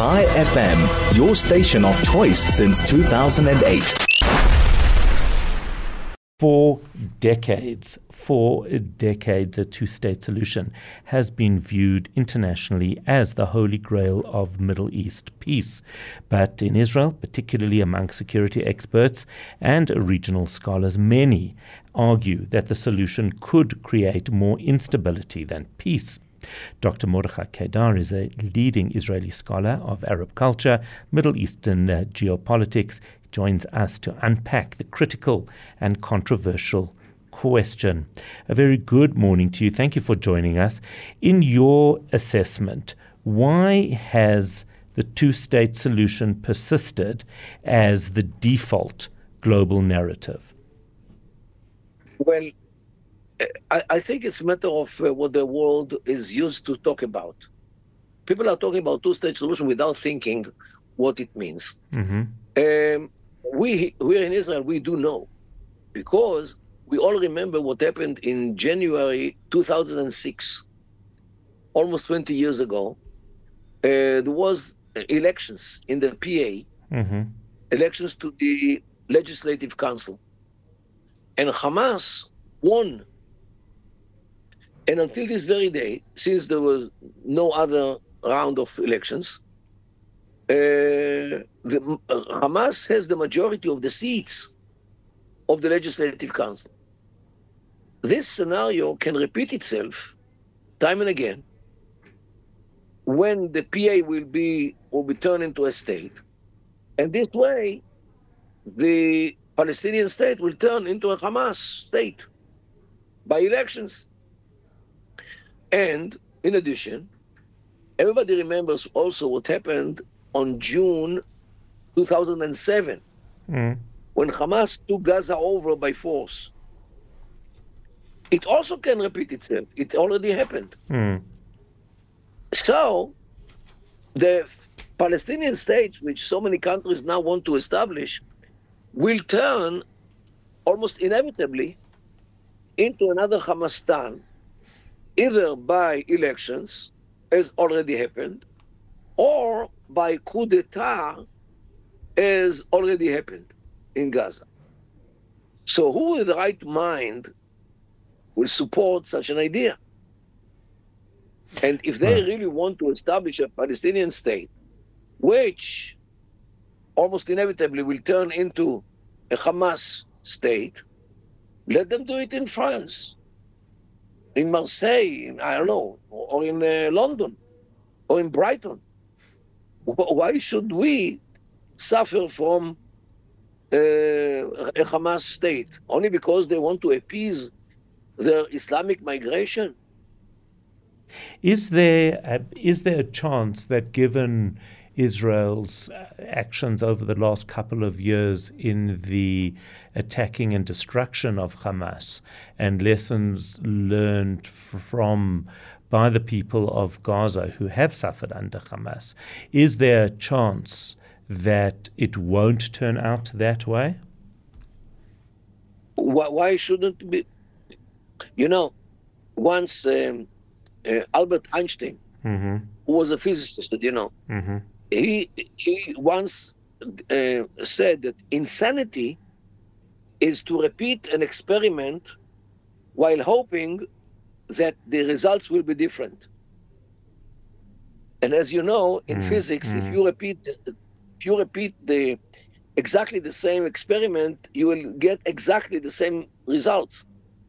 Chai FM, your station of choice since 2008. For decades, a two-state solution has been viewed internationally as the holy grail of Middle East peace. But in Israel, particularly among security experts and regional scholars, many argue that the solution could create more instability than peace. Dr. Mordechai Kedar is a leading Israeli scholar of Arab culture, Middle Eastern geopolitics. He joins us to unpack the critical and controversial question. A very good morning to you. Thank you for joining us. In your assessment, why has the two-state solution persisted as the default global narrative? Well, I think it's a matter of what the world is used to talk about. People are talking about two-state solution without thinking what it means. Mm-hmm. We here in Israel, we do know, because we all remember what happened in January 2006, almost 20 years ago. There was elections in the PA, mm-hmm. elections to the Legislative Council, and Hamas won. And until this very day, since there was no other round of elections, Hamas has the majority of the seats of the Legislative Council. This scenario can repeat itself time and again when the PA will be turned into a state. And this way, the Palestinian state will turn into a Hamas state by elections. And in addition, everybody remembers also what happened on June 2007, when Hamas took Gaza over by force. It also can repeat itself. It already happened. So the Palestinian state, which so many countries now want to establish, will turn almost inevitably into another Hamastan, either by elections, as already happened, or by coup d'etat, as already happened in Gaza. So who with the right mind will support such an idea? And if they really want to establish a Palestinian state, which almost inevitably will turn into a Hamas state, let them do it in France, in Marseille, I don't know, or in London, or in Brighton. Why should we suffer from a Hamas state? Only because they want to appease their Islamic migration? Is there a chance that, given Israel's actions over the last couple of years in the attacking and destruction of Hamas, and lessons learned by the people of Gaza who have suffered under Hamas, is there a chance that it won't turn out that way? Why shouldn't it be? You know, once Albert Einstein, mm-hmm. who was a physicist, mm-hmm. he once said that insanity is to repeat an experiment while hoping that the results will be different. And as you know, in physics, if you repeat exactly the same experiment, you will get exactly the same results.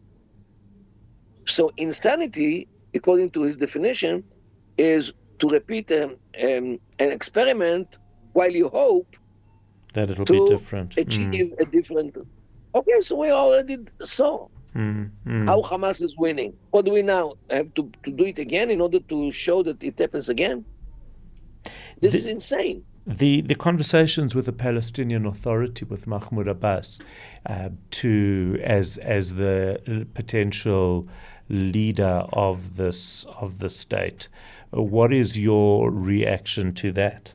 So insanity, according to his definition, is to repeat an experiment while you hope that it'll be different. Achieve a different. Okay, so we already saw how Hamas is winning. What do we now have to do it again in order to show that it happens again? This is insane. The conversations with the Palestinian Authority, with Mahmoud Abbas, as the potential leader of the state, what is your reaction to that?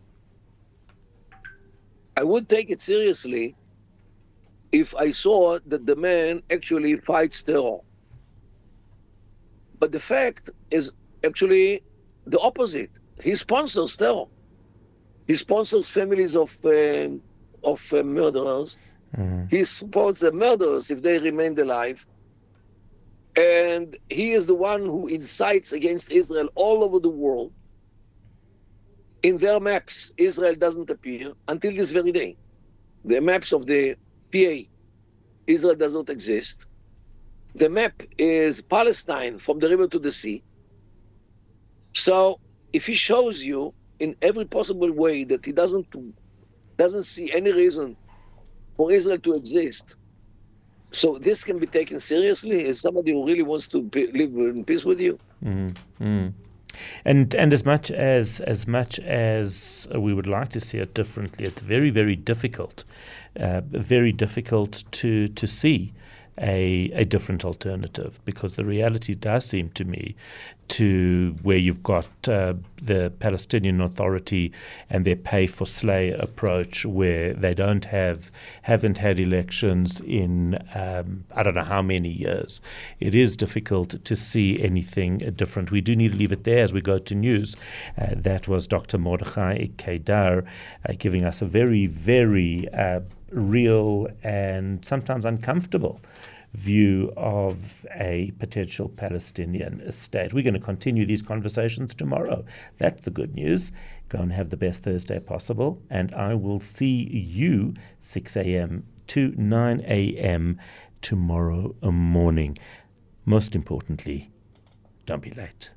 I would take it seriously if I saw that the man actually fights terror. But the fact is actually the opposite. He sponsors terror. He sponsors families of murderers. He supports the murderers if they remain alive. And he is the one who incites against Israel all over the world. In their maps, Israel doesn't appear until this very day. The maps of the PA, Israel does not exist. The map is Palestine from the river to the sea. So if he shows you in every possible way that he doesn't see any reason for Israel to exist, so this can be taken seriously as somebody who really wants to live in peace with you. And as much as we would like to see it differently, it's very, very difficult to see a different alternative, because the reality does seem to me to where you've got the Palestinian Authority and their pay for slay approach, where they haven't had elections in I don't know how many years. It is difficult to see anything different. We do need to leave it there as we go to news. That was Dr. Mordechai Kedar giving us a very, very real and sometimes uncomfortable view of a potential Palestinian state. We're going to continue these conversations tomorrow. That's the good news. Go and have the best Thursday possible, and I will see you 6 a.m. to 9 a.m. tomorrow morning. Most importantly, don't be late.